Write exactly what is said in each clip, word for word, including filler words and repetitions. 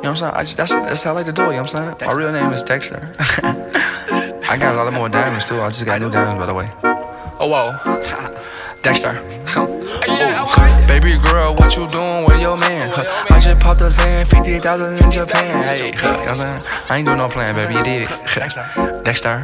know what I'm saying? I just, that's, that's how I like to do it, you know what I'm saying? My real name is Dexter. I got a lot more diamonds too. I just got new diamonds, by the way. Oh, whoa. Dexter. Ooh. Baby girl, what you doing with your man? Huh. I just popped a Zan, fifty thousand in Japan. Hey, huh. You know what I'm saying? I ain't doing no plan, baby, you did it. Dexter.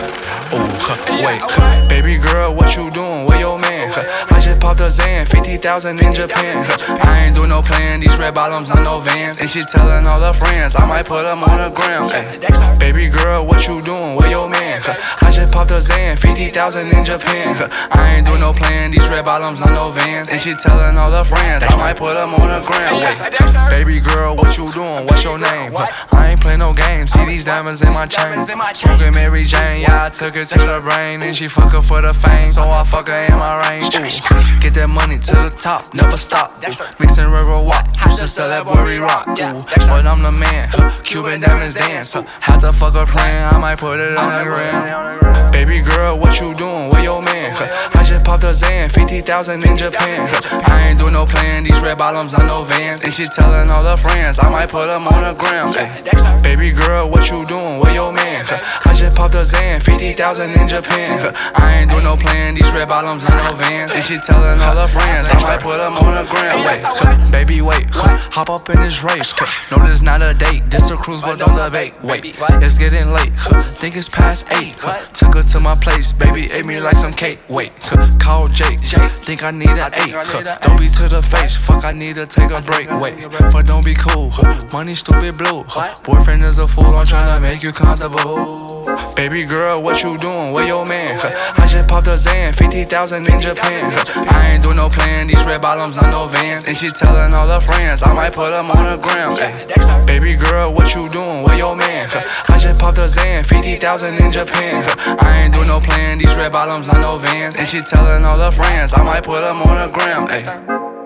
Ooh, huh. Wait, huh. Baby girl, what you doing with your man? Huh. I just popped a Zan, fifty thousand in Japan. Huh. I ain't doing no plan, these red bottoms on no Vans. And she telling all her friends, I might put them on the gram. Ay. Baby girl, what you doing with your man? Huh. I just popped a Zan, fifty thousand in Japan. Huh. I ain't doing no plan, these red bottoms on no Vans. And she telling all her friends, I might put them on the gram. Wait. Baby girl, what you doing? What's your name? Huh. I ain't playing no games, see these diamonds in my chain. Smoking Mary Jane, yeah, I took it to the brain. And she fuck her for the fame, so I fuck her in my range. Ooh. Get that money to the top, never stop. Ooh. Mixing river walk, used to sell that Worry Rock. Ooh. But I'm the man, Cuban diamonds dance. Had to fuck her friend, I might put it on the gram. Baby girl, what you doing with your man? I just popped a Zan, fifty thousand in Japan. I ain't doing no plan, these red bottoms on no Vans. And she telling all her friends, I might put them on the gram. Ay. Baby girl, what you doing with your man? I just popped a Zan, fifty thousand in Japan. I ain't doing no plan, these red bottoms on no Vans. And she telling all her friends, I might put them on the gram. Wait, baby, wait, hop up in this race. No, this not a date, this a cruise, but don't debate. Wait, it's getting late, think it's past eight. Took her to my place, baby, ate me like some cake. Wait, call Jake, think I need an eight. Don't be to the face, fuck, I need to take a break. Wait, but don't be cool, money stupid blue. Boyfriend is a fool, I'm tryna make you comfortable. Baby girl, what you doing with your man? I just popped a Zan, fifty thousand in Japan. I ain't doing no plan, these red bottoms on no Vans. And she telling all her friends, I might put them on the gram. Ay. Baby girl, what you doing with your man? I just popped a Zan, fifty thousand in Japan. I ain't doing no plan, these red bottoms on no Vans. And she telling all her friends, I might put them on the gram. Ay.